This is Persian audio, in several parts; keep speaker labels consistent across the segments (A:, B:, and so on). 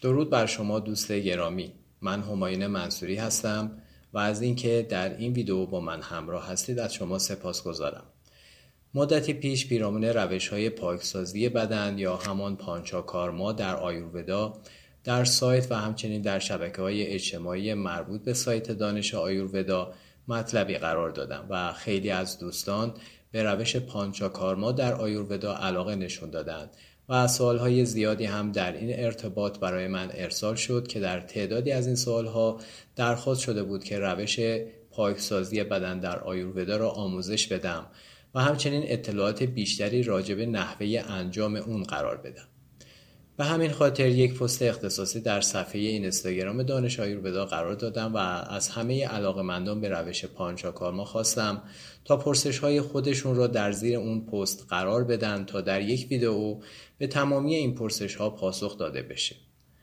A: درود بر شما دوست گرامی. من همایون منصوری هستم و از اینکه در این ویدیو با من همراه هستید از شما سپاسگزارم. مدتی پیش پیرامون روش‌های پاکسازی بدن یا همان پانچاکارما در آیورودا در سایت و همچنین در شبکه‌های اجتماعی مربوط به سایت دانش آیورودا مطلبی قرار دادم و خیلی از دوستان به روش پانچاکارما در آیورودا علاقه نشون دادند و سوالهای زیادی هم در این ارتباط برای من ارسال شد که در تعدادی از این سوالها درخواست شده بود که روش پاکسازی بدن در آیورودا را آموزش بدم و همچنین اطلاعات بیشتری راجع به نحوه انجام اون قرار بدم. به همین خاطر یک پست اختصاصی در صفحه اینستاگرام دانش آیورودا قرار دادم و از همه علاقه‌مندان به روش پانچاکارما خواستم تا پرسش‌های خودشون را در زیر اون پست قرار بدن تا در یک ویدئو به تمامی این پرسش‌ها پاسخ داده بشه.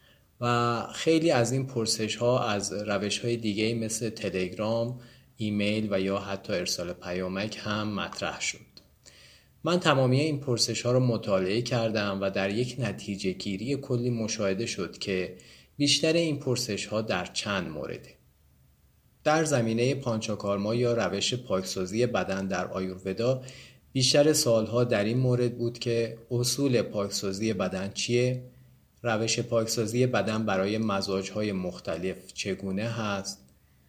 A: و خیلی از این پرسش‌ها از روش‌های دیگه مثل تلگرام، ایمیل و یا حتی ارسال پیامک هم مطرح شد. من تمامی این پرسش‌ها رو مطالعه کردم و در یک نتیجه گیری کلی مشاهده شد که بیشتر این پرسش‌ها در چند مورده. در زمینه پانچاکارما یا روش پاکسازی بدن در آیورودا بیشتر سوال‌ها در این مورد بود که اصول پاکسازی بدن چیه؟ روش پاکسازی بدن برای مزاج‌های مختلف چگونه هست؟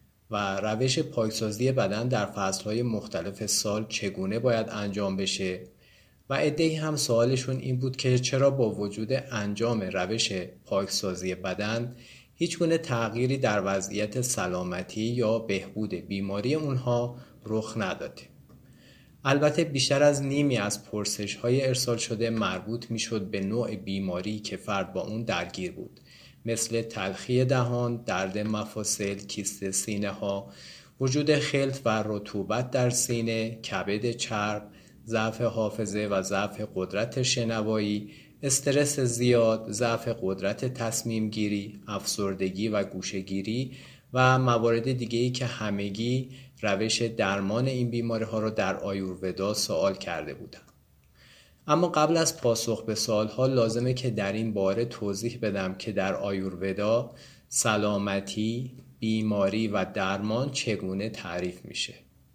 A: و روش پاکسازی بدن در فصل‌های مختلف سال چگونه باید انجام بشه؟ و عده‌ای هم سوالشون این بود که چرا با وجود انجام روش پاکسازی بدن هیچگونه تغییری در وضعیت سلامتی یا بهبود بیماری اونها رخ نداده. البته بیشتر از نیمی از پرسش‌های ارسال شده مربوط می‌شد به نوع بیماری که فرد با اون درگیر بود، مثل تلخی دهان، درد مفاصل، کیست سینه ها، وجود خلط و رطوبت در سینه، کبد چرب، ضعف حافظه و ضعف قدرت شنوایی، استرس زیاد، ضعف قدرت تصمیم گیری، افسردگی و گوشه‌گیری و موارد دیگه‌ای که همگی روش درمان این بیماری ها را در آیورودا سوال کرده بودند. اما قبل از پاسخ به سوالها لازمه که در این باره توضیح بدم که در آیورودا سلامتی، بیماری و درمان چگونه تعریف میشه.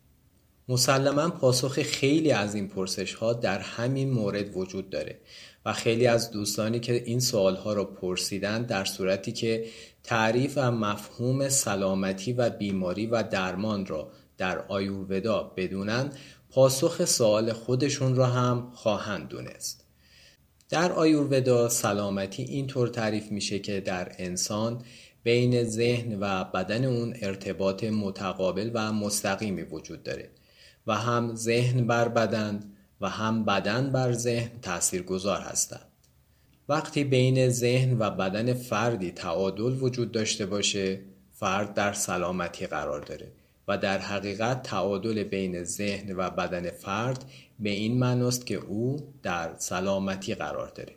A: مسلماً پاسخ خیلی از این پرسش‌ها در همین مورد وجود داره و خیلی از دوستانی که این سوالها را پرسیدن در صورتی که تعریف و مفهوم سلامتی و بیماری و درمان را در آیورودا بدونن پاسخ سوال خودشون را هم خواهند دونست. در آیورودا سلامتی اینطور تعریف میشه که در انسان بین ذهن و بدن اون ارتباط متقابل و مستقیمی وجود داره و هم ذهن بر بدن و هم بدن بر ذهن تاثیرگذار هستند. وقتی بین ذهن و بدن فردی تعادل وجود داشته باشه، فرد در سلامتی قرار داره و در حقیقت تعادل بین ذهن و بدن فرد به این معناست که او در سلامتی قرار داره.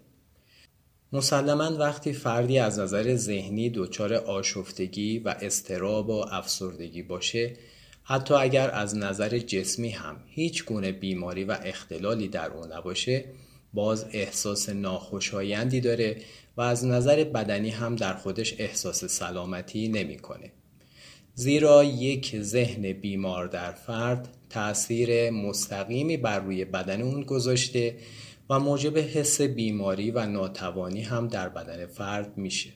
A: مسلماً وقتی فردی از نظر ذهنی دچار آشفتگی و اضطراب و افسردگی باشه، حتی اگر از نظر جسمی هم هیچ گونه بیماری و اختلالی در اون نباشه، باز احساس ناخوشایندی داره و از نظر بدنی هم در خودش احساس سلامتی نمی‌کنه. زیرا یک ذهن بیمار در فرد تأثیر مستقیمی بر روی بدن اون گذاشته و موجب حس بیماری و ناتوانی هم در بدن فرد میشه.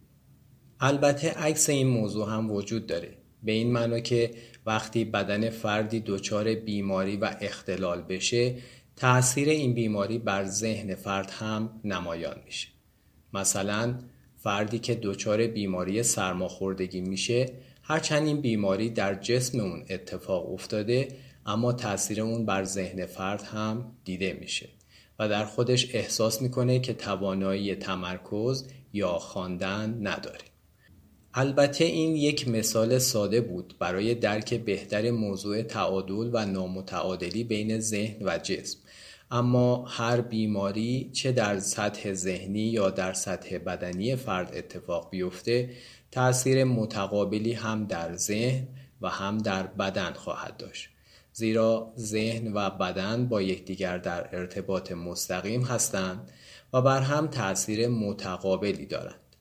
A: البته عکس این موضوع هم وجود داره، به این معنی که وقتی بدن فردی دچار بیماری و اختلال بشه، تأثیر این بیماری بر ذهن فرد هم نمایان میشه. مثلا فردی که دچار بیماری سرماخوردگی میشه، هرچند این بیماری در جسم اون اتفاق افتاده، اما تأثیر اون بر ذهن فرد هم دیده میشه و در خودش احساس میکنه که توانایی تمرکز یا خواندن نداره. البته این یک مثال ساده بود برای درک بهتر موضوع تعادل و نامتعادلی بین ذهن و جسم، اما هر بیماری چه در سطح ذهنی یا در سطح بدنی فرد اتفاق بیفته، تأثیر متقابلی هم در ذهن و هم در بدن خواهد داشت، زیرا ذهن و بدن با یکدیگر در ارتباط مستقیم هستند و بر هم تأثیر متقابلی دارند.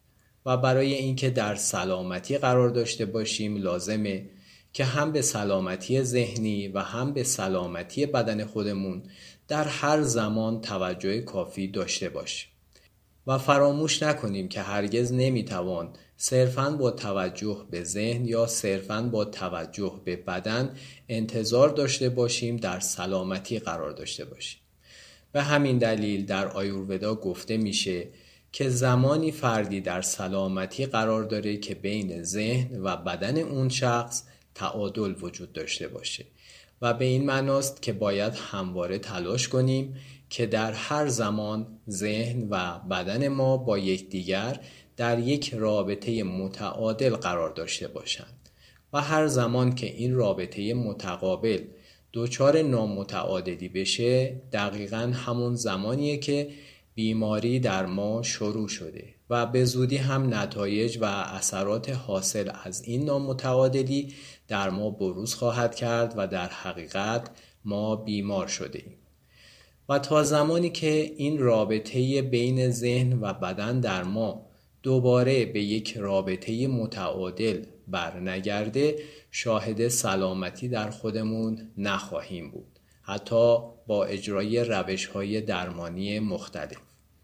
A: و برای اینکه در سلامتی قرار داشته باشیم لازمه که هم به سلامتی ذهنی و هم به سلامتی بدن خودمون در هر زمان توجه کافی داشته باشیم و فراموش نکنیم که هرگز نمیتوان صرفاً با توجه به ذهن یا صرفاً با توجه به بدن انتظار داشته باشیم در سلامتی قرار داشته باشیم. به همین دلیل در آیورودا گفته میشه که زمانی فردی در سلامتی قرار داره که بین ذهن و بدن اون شخص تعادل وجود داشته باشه و به این معناست که باید همواره تلاش کنیم که در هر زمان ذهن و بدن ما با یکدیگر در یک رابطه متعادل قرار داشته باشند و هر زمان که این رابطه متقابل دچار نامتعادلی بشه دقیقاً همون زمانیه که بیماری در ما شروع شده و به زودی هم نتایج و اثرات حاصل از این نامتعادلی در ما بروز خواهد کرد و در حقیقت ما بیمار شده ایم. و تا زمانی که این رابطه بین ذهن و بدن در ما دوباره به یک رابطه متعادل برنگرده شاهد سلامتی در خودمون نخواهیم بود، حتی با اجرای روش‌های درمانی مختلف.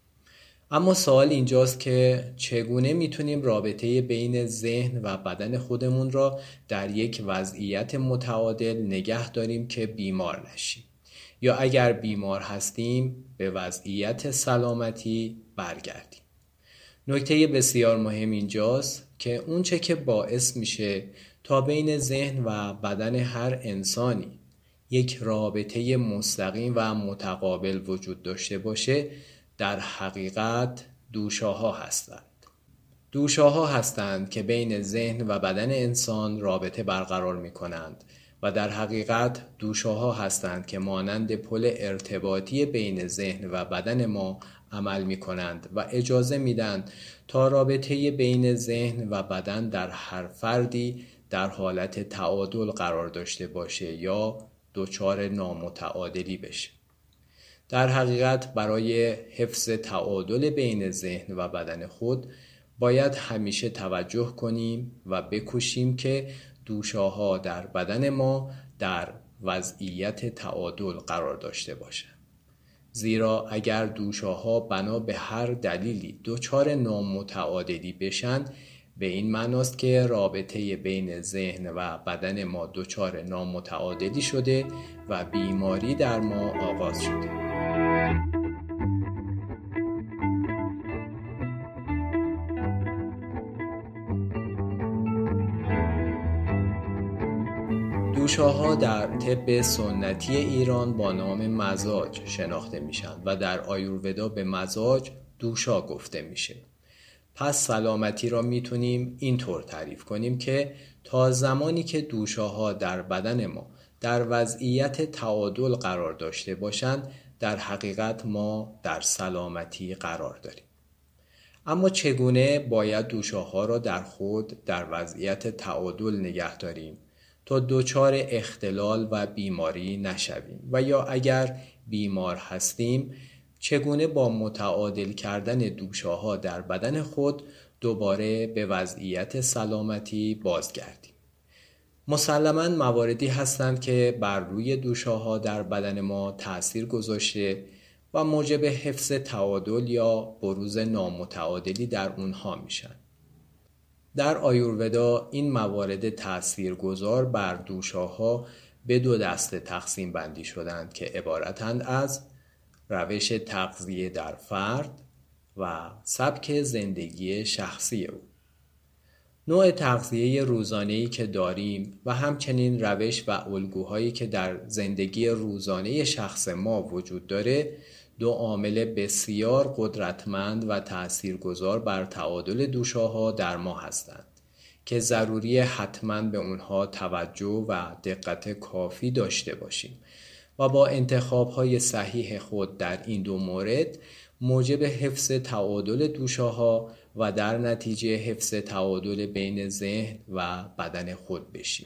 A: اما سوال اینجاست که چگونه میتونیم رابطه بین ذهن و بدن خودمون را در یک وضعیت متعادل نگه داریم که بیمار نشیم یا اگر بیمار هستیم به وضعیت سلامتی برگردیم. نکته بسیار مهم اینجاست که اونچه که باعث میشه تا بین ذهن و بدن هر انسانی یک رابطه مستقیم و متقابل وجود داشته باشه در حقیقت دوشاها هستند. دوشاها هستند که بین ذهن و بدن انسان رابطه برقرار می کنند و در حقیقت دوشاها هستند که مانند پل ارتباطی بین ذهن و بدن ما عمل می کنند و اجازه می دهند تا رابطه بین ذهن و بدن در هر فردی در حالت تعادل قرار داشته باشه یا دچار نامتعادلی بشه. در حقیقت برای حفظ تعادل بین ذهن و بدن خود باید همیشه توجه کنیم و بکوشیم که دوشاها در بدن ما در وضعیت تعادل قرار داشته باشند. زیرا اگر دوشاها بنا به هر دلیلی دچار نامتعادلی بشن به این معناست که رابطه بین ذهن و بدن ما دچار نامتعادلی شده و بیماری در ما آغاز شده. دوشاها در طب سنتی ایران با نام مزاج شناخته میشن و در آیورودا به مزاج دوشا گفته میشه. پس سلامتی را میتونیم اینطور تعریف کنیم که تا زمانی که دوشاها در بدن ما در وضعیت تعادل قرار داشته باشند در حقیقت ما در سلامتی قرار داریم. اما چگونه باید دوشاها را در خود در وضعیت تعادل نگه داریم تا دچار اختلال و بیماری نشویم و یا اگر بیمار هستیم چگونه با متعادل کردن دوشاها در بدن خود دوباره به وضعیت سلامتی بازگردیم. مسلماً مواردی هستند که بر روی دوشاها در بدن ما تأثیر گذاشته و موجب حفظ تعادل یا بروز نامتعادلی در اونها میشن. در آیورودا این موارد تأثیرگذار بر دوشاها به دو دسته تقسیم بندی شدند که عبارتند از روش تغذیه در فرد و سبک زندگی شخصی او. نوع تغذیه روزانه‌ای که داریم و همچنین روش و الگوهایی که در زندگی روزانه شخص ما وجود داره دو عامل بسیار قدرتمند و تأثیرگذار بر تعادل دوشاها در ما هستند که ضروری حتماً به اونها توجه و دقت کافی داشته باشیم و با انتخاب‌های صحیح خود در این دو مورد موجب حفظ تعادل دوشاها و در نتیجه حفظ تعادل بین ذهن و بدن خود بشیم.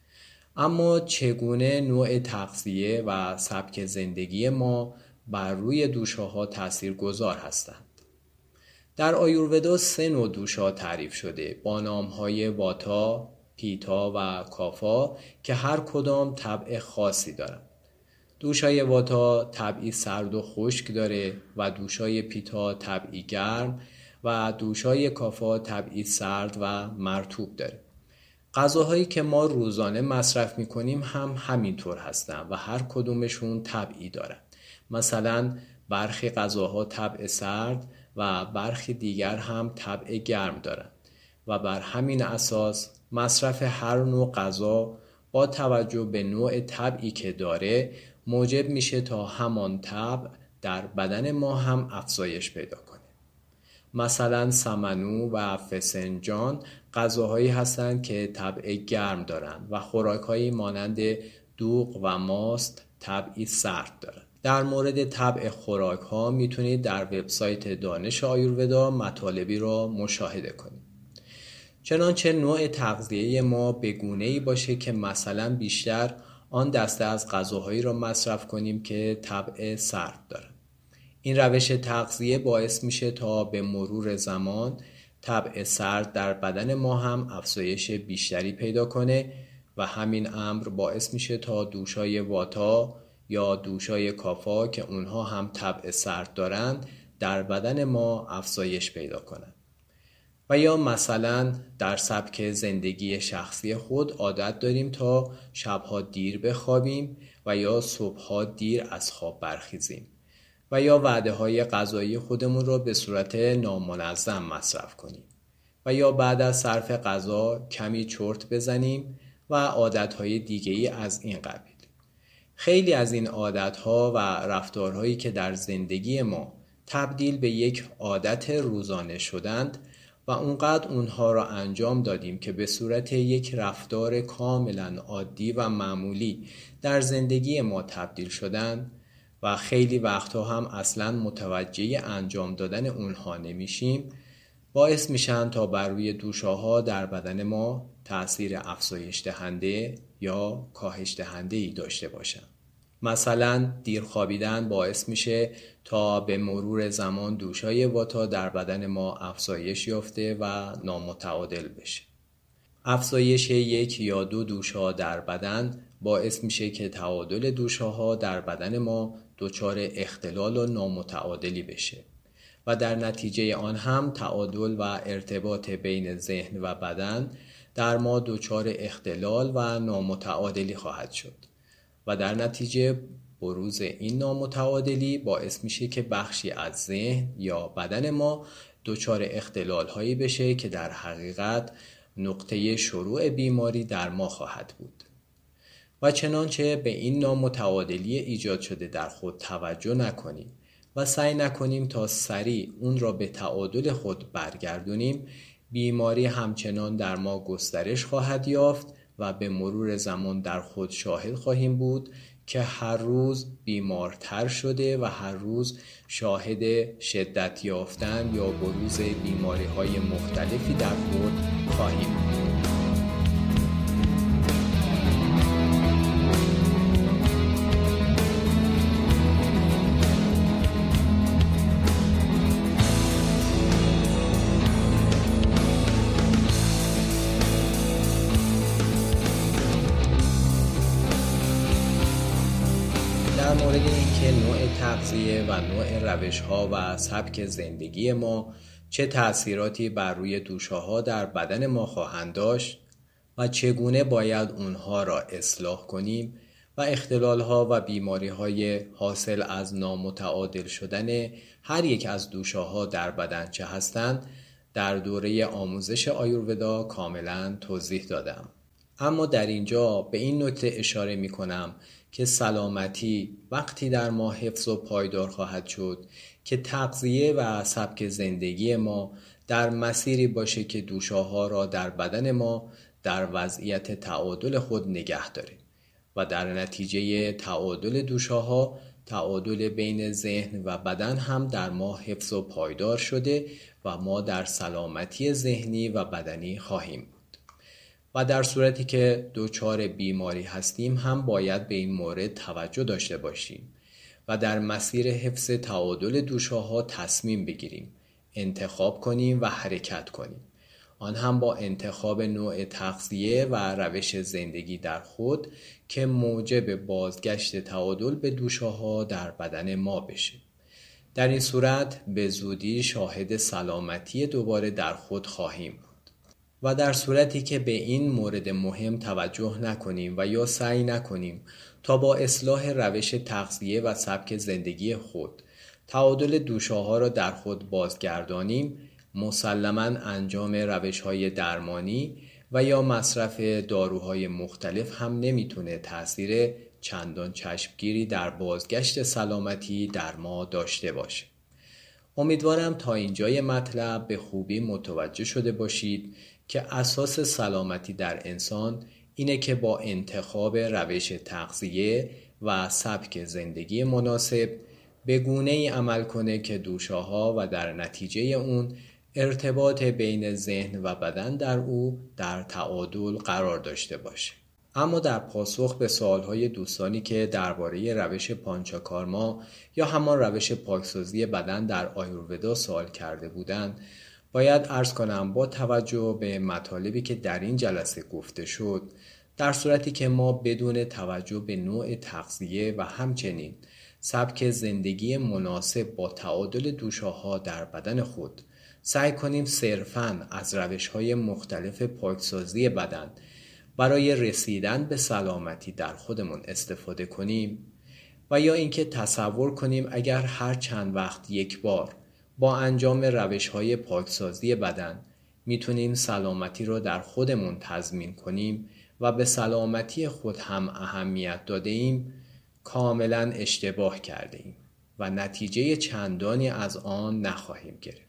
A: اما چگونه نوع تغذیه و سبک زندگی ما بر روی دوشاها تأثیرگذار هستند؟ در آیورودا 3 نوع دوشا تعریف شده با نامهای واتا، پیتا و کافا که هر کدام طبع خاصی دارند. دوشای واتا طبعی سرد و خشک داره و دوشای پیتا طبعی گرم و دوشای کافا طبعی سرد و مرطوب داره. غذاهایی که ما روزانه مصرف میکنیم هم همینطور هستن و هر کدومشون طبعی دارن. مثلا برخی غذاها طبع سرد و برخی دیگر هم طبع گرم دارن و بر همین اساس مصرف هر نوع غذا با توجه به نوع طبعی که داره موجب میشه تا همان طبع در بدن ما هم افزایش پیدا کنه. مثلا سمنو و فسنجان غذاهایی هستند که طبع گرم دارند و خوراکهایی مانند دوغ و ماست طبعی سرد دارند. در مورد طبع خوراک ها میتونید در وبسایت دانش آیورودا مطالبی را مشاهده کنید. چنانچه نوع تغذیه ما به گونه‌ای باشه که مثلا بیشتر آن دسته از غذاهایی را مصرف کنیم که طبع سرد دارند. این روش تغذیه باعث میشه تا به مرور زمان طبع سرد در بدن ما هم افزایش بیشتری پیدا کنه و همین امر باعث میشه تا دوشای واتا یا دوشای کافا که اونها هم طبع سرد دارند در بدن ما افزایش پیدا کنند. و یا مثلا در سبک زندگی شخصی خود عادت داریم تا شبها دیر بخوابیم و یا صبحها دیر از خواب برخیزیم و یا وعده های غذایی خودمون رو به صورت نامنظم مصرف کنیم و یا بعد از صرف غذا کمی چرت بزنیم و عادت های دیگه‌ای از این قبیل. خیلی از این عادت ها و رفتارهایی که در زندگی ما تبدیل به یک عادت روزانه شدند و اونقدر اونها را انجام دادیم که به صورت یک رفتار کاملا عادی و معمولی در زندگی ما تبدیل شدند و خیلی وقتها هم اصلا متوجه انجام دادن اونها نمیشیم، باعث میشن تا بر روی دوشاها در بدن ما تأثیر افزایش دهنده یا کاهش دهنده‌ای داشته باشن. مثلا دیر خوابیدن باعث میشه تا به مرور زمان دوشای واتا در بدن ما افزایش یافته و نامتعادل بشه. افزایش 1 یا 2 دوشا در بدن باعث میشه که تعادل دوشاها در بدن ما دچار اختلال و نامتعادلی بشه و در نتیجه آن هم تعادل و ارتباط بین ذهن و بدن در ما دچار اختلال و نامتعادلی خواهد شد و در نتیجه بروز این نامتعادلی باعث میشه که بخشی از ذهن یا بدن ما دچار اختلال هایی بشه که در حقیقت نقطه شروع بیماری در ما خواهد بود. و چنانچه به این نامتعادلی ایجاد شده در خود توجه نکنیم و سعی نکنیم تا سریع اون را به تعادل خود برگردونیم، بیماری همچنان در ما گسترش خواهد یافت و به مرور زمان در خود شاهد خواهیم بود که هر روز بیمارتر شده و هر روز شاهد شدت یافتن یا بروز بیماری‌های مختلفی در خود خواهیم بود. در مورد اینکه نوع تغذیه و نوع روش‌ها و سبک زندگی ما چه تأثیراتی بر روی دوشاها در بدن ما خواهند داشت و چگونه باید اونها را اصلاح کنیم و اختلال‌ها و بیماری‌های حاصل از نامتعادل شدن هر یک از دوشاها در بدن چه هستند، در دوره آموزش آیورودا کاملا توضیح دادم. اما در اینجا به این نکته اشاره می کنم که سلامتی وقتی در ما حفظ و پایدار خواهد شد که تغذیه و سبک زندگی ما در مسیری باشه که دوشاها را در بدن ما در وضعیت تعادل خود نگه داره و در نتیجه تعادل دوشاها تعادل بین ذهن و بدن هم در ما حفظ و پایدار شده و ما در سلامتی ذهنی و بدنی خواهیم بود. و در صورتی که دچار بیماری هستیم هم باید به این مورد توجه داشته باشیم و در مسیر حفظ تعادل دوشاها تصمیم بگیریم انتخاب کنیم و حرکت کنیم، آن هم با انتخاب نوع تغذیه و روش زندگی در خود که موجب بازگشت تعادل به دوشاها در بدن ما بشه. در این صورت به زودی شاهد سلامتی دوباره در خود خواهیم بود. و در صورتی که به این مورد مهم توجه نکنیم و یا سعی نکنیم تا با اصلاح روش تغذیه و سبک زندگی خود تعادل دوشاها را در خود بازگردانیم، مسلماً انجام روش‌های درمانی و یا مصرف داروهای مختلف هم نمیتونه تأثیر چندان چشمگیری در بازگشت سلامتی در ما داشته باشه. امیدوارم تا اینجای مطلب به خوبی متوجه شده باشید که اساس سلامتی در انسان اینه که با انتخاب روش تغذیه و سبک زندگی مناسب به گونه‌ای عمل کنه که دوشاها و در نتیجه اون ارتباط بین ذهن و بدن در او در تعادل قرار داشته باشه. اما در پاسخ به سوالهای دوستانی که درباره روش پانچاکارما یا همان روش پاکسازی بدن در آیورودا سوال کرده بودند، باید عرض کنم با توجه به مطالبی که در این جلسه گفته شد، در صورتی که ما بدون توجه به نوع تغذیه و همچنین سبک زندگی مناسب با تعادل دوشاها در بدن خود سعی کنیم صرفاً از روش‌های مختلف پاکسازی بدن برای رسیدن به سلامتی در خودمون استفاده کنیم و یا اینکه تصور کنیم اگر هر چند وقت یک بار با انجام روش‌های پاکسازی بدن میتونیم سلامتی رو در خودمون تضمین کنیم و به سلامتی خود هم اهمیت داده ایم، کاملا اشتباه کرده ایم و نتیجه چندانی از آن نخواهیم گرفت.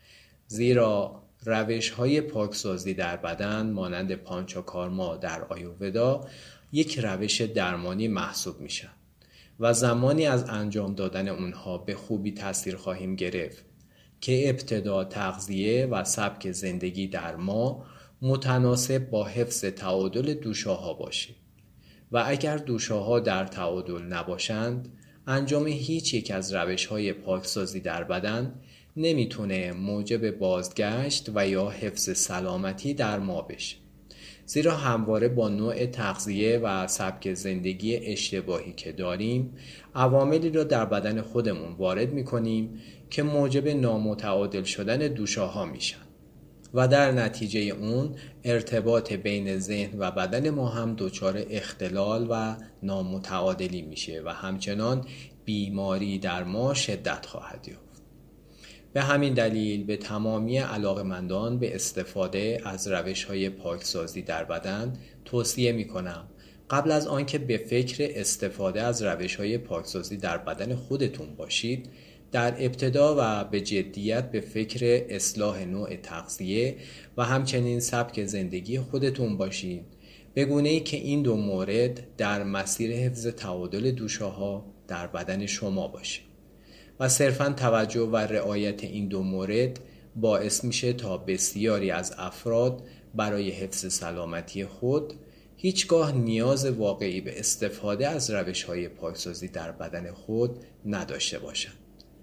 A: زیرا روش‌های پاکسازی در بدن مانند پانچاکارما در آیورودا یک روش درمانی محسوب میشن و زمانی از انجام دادن اونها به خوبی تأثیر خواهیم گرفت که ابتدا تغذیه و سبک زندگی در ما متناسب با حفظ تعادل دوشاها باشه و اگر دوشاها در تعادل نباشند، انجام هیچ یک از روش‌های پاکسازی در بدن نمیتونه موجب بازگشت و یا حفظ سلامتی در ما بشه. زیرا همواره با نوع تغذیه و سبک زندگی اشتباهی که داریم، عواملی رو در بدن خودمون وارد میکنیم که موجب نامتعادل شدن دوشاها میشن و در نتیجه اون ارتباط بین ذهن و بدن ما هم دچار اختلال و نامتعادلی میشه و همچنان بیماری در ما شدت خواهد یافت. به همین دلیل به تمامی علاقه‌مندان به استفاده از روش‌های پاکسازی در بدن توصیه می‌کنم قبل از آنکه به فکر استفاده از روش‌های پاکسازی در بدن خودتون باشید، در ابتدا و به جدیت به فکر اصلاح نوع تغذیه و همچنین سبک زندگی خودتون باشید، به گونه‌ای که این دو مورد در مسیر حفظ تعادل دوشاها در بدن شما باشه و صرفاً توجه و رعایت این دو مورد باعث میشه تا بسیاری از افراد برای حفظ سلامتی خود هیچگاه نیاز واقعی به استفاده از روش‌های پاکسازی در بدن خود نداشته باشند.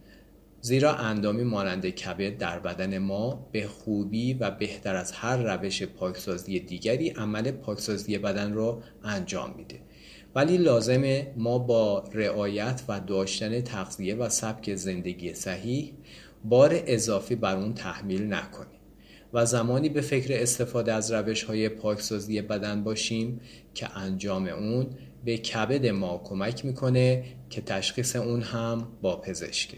A: زیرا اندامی مانند کبد در بدن ما به خوبی و بهتر از هر روش پاکسازی دیگری عمل پاکسازی بدن را انجام میده، ولی لازمه ما با رعایت و داشتن تغذیه و سبک زندگی صحیح بار اضافی بر اون تحمیل نکنیم و زمانی به فکر استفاده از روش‌های پاکسازی بدن باشیم که انجام اون به کبد ما کمک میکنه که تشخیص اون هم با پزشکه.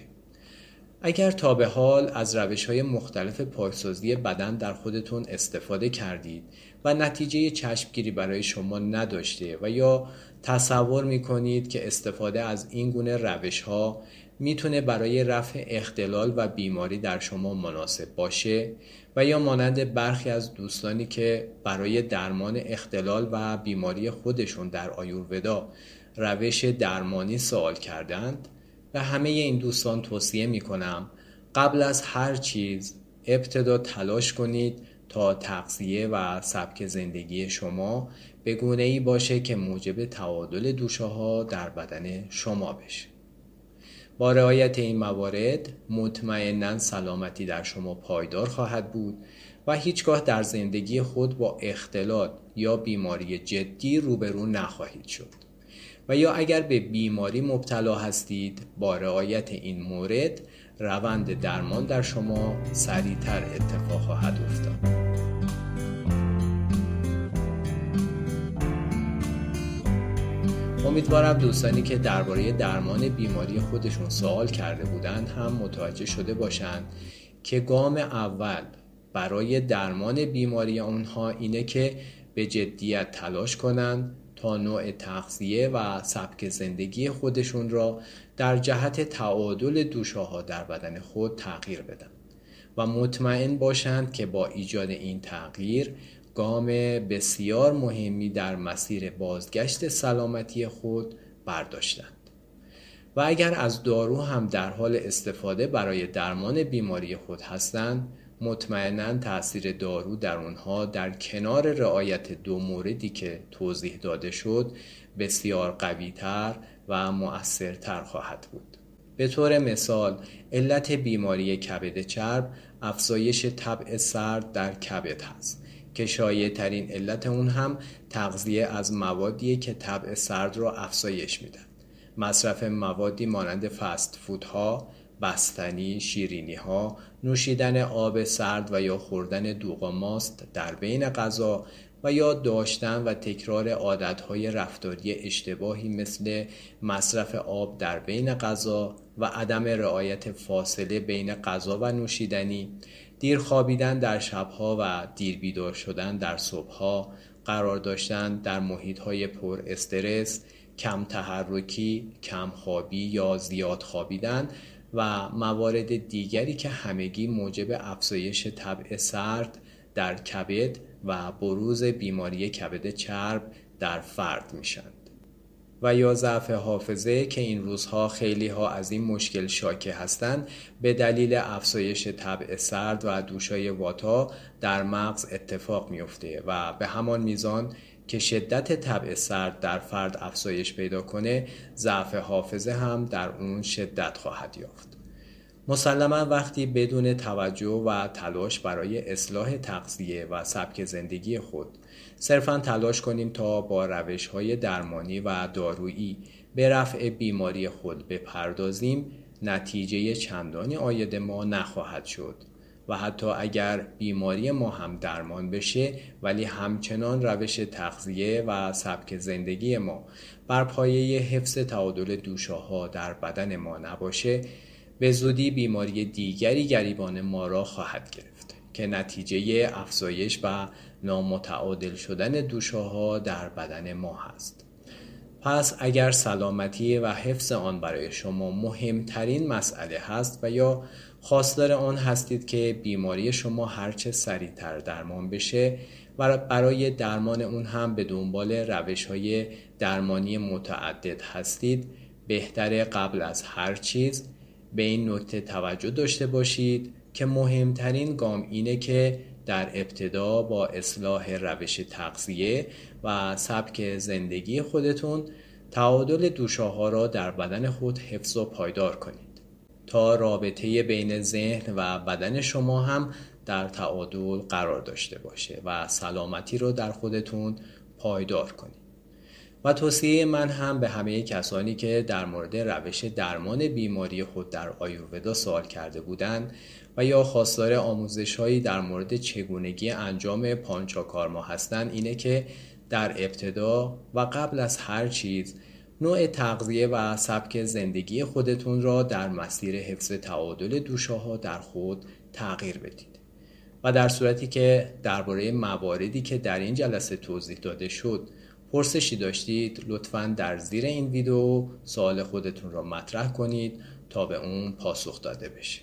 A: اگر تا به حال از روش‌های مختلف پاکسازی بدن در خودتون استفاده کردید و نتیجه چشمگیری برای شما نداشته و یا تصور می‌کنید که استفاده از این گونه روش‌ها میتونه برای رفع اختلال و بیماری در شما مناسب باشه و یا مانند برخی از دوستانی که برای درمان اختلال و بیماری خودشون در آیورودا روش درمانی سوال کردند، به همه این دوستان توصیه میکنم قبل از هر چیز ابتدا تلاش کنید تا تغذیه و سبک زندگی شما به گونه‌ای باشه که موجب تعادل دوشاها در بدن شما بشه. با رعایت این موارد مطمئناً سلامتی در شما پایدار خواهد بود و هیچگاه در زندگی خود با اختلال یا بیماری جدی روبرو نخواهید شد. و یا اگر به بیماری مبتلا هستید، با رعایت این مورد روند درمان در شما سریعتر اتفاق خواهد افتاد. امیدوارم دوستانی که درباره درمان بیماری خودشون سوال کرده بودند هم متوجه شده باشند که گام اول برای درمان بیماری اونها اینه که به جدیت تلاش کنند تا نوع تغذیه و سبک زندگی خودشون را در جهت تعادل دوشاها در بدن خود تغییر بدن و مطمئن باشند که با ایجاد این تغییر گام بسیار مهمی در مسیر بازگشت سلامتی خود برداشتند. و اگر از دارو هم در حال استفاده برای درمان بیماری خود هستند، مطمئناً تأثیر دارو در اونها در کنار رعایت دو موردی که توضیح داده شد بسیار قوی‌تر و مؤثرتر خواهد بود. به طور مثال علت بیماری کبد چرب افزایش طبع سرد در کبد هست که شایع ترین علت اون هم تغذیه از موادیه که طبع سرد را افزایش میدن. مصرف موادی مانند فست فودها، بستنی، شیرینی ها، نوشیدن آب سرد و یا خوردن دوغ و ماست در بین غذا و یا داشتن و تکرار عادتهای رفتاری اشتباهی مثل مصرف آب در بین غذا و عدم رعایت فاصله بین غذا و نوشیدنی، دیر خوابیدن در شبها و دیر بیدار شدن در صبحها، قرار داشتن در محیطهای پر استرس، کم تحرکی، کم خوابی یا زیاد خوابیدن و موارد دیگری که همگی موجب افزایش طبع سرد در کبد و بروز بیماری کبد چرب در فرد میشند. و یا ضعف حافظه که این روزها خیلی ها از این مشکل شاکی هستند به دلیل افزایش طبع سرد و دوشای واتا در مغز اتفاق میفته و به همان میزان که شدت طبع سرد در فرد افزایش پیدا کنه، ضعف حافظه هم در اون شدت خواهد یافت. مسلماً وقتی بدون توجه و تلاش برای اصلاح تغذیه و سبک زندگی خود صرفاً تلاش کنیم تا با روش‌های درمانی و دارویی به رفع بیماری خود بپردازیم، نتیجه چندانی عاید ما نخواهد شد و حتی اگر بیماری ما هم درمان بشه ولی همچنان روش تغذیه و سبک زندگی ما بر پایه حفظ تعادل دوشاها در بدن ما نباشه، به زودی بیماری دیگری گریبان ما را خواهد گرفت که نتیجه افزایش و نامتعادل شدن دوشاها در بدن ما هست. پس اگر سلامتی و حفظ آن برای شما مهمترین مسئله هست و یا خواستار آن هستید که بیماری شما هرچه سریعتر درمان بشه و برای درمان اون هم به دنبال روش‌های درمانی متعدد هستید، بهتره قبل از هر چیز به این نکته توجه داشته باشید که مهمترین گام اینه که در ابتدا با اصلاح روش تغذیه و سبک زندگی خودتون تعادل دوشاها را در بدن خود حفظ و پایدار کنید تا رابطه بین ذهن و بدن شما هم در تعادل قرار داشته باشه و سلامتی رو در خودتون پایدار کنید. و توصیه من هم به همه کسانی که در مورد روش درمان بیماری خود در آیورودا سوال کرده بودند و یا خواستار آموزش‌هایی در مورد چگونگی انجام پانچاکارما هستند اینه که در ابتدا و قبل از هر چیز نوع تغذیه و سبک زندگی خودتون را در مسیر حفظ تعادل دوشاها در خود تغییر بدید. و در صورتی که درباره مواردی که در این جلسه توضیح داده شد پرسشی داشتید، لطفاً در زیر این ویدیو سوال خودتون را مطرح کنید تا به اون پاسخ داده بشه.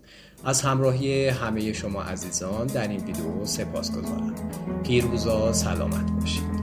A: از همراهی همه شما عزیزان در این ویدیو سپاسگزارم. پیروزا سلامت باشید.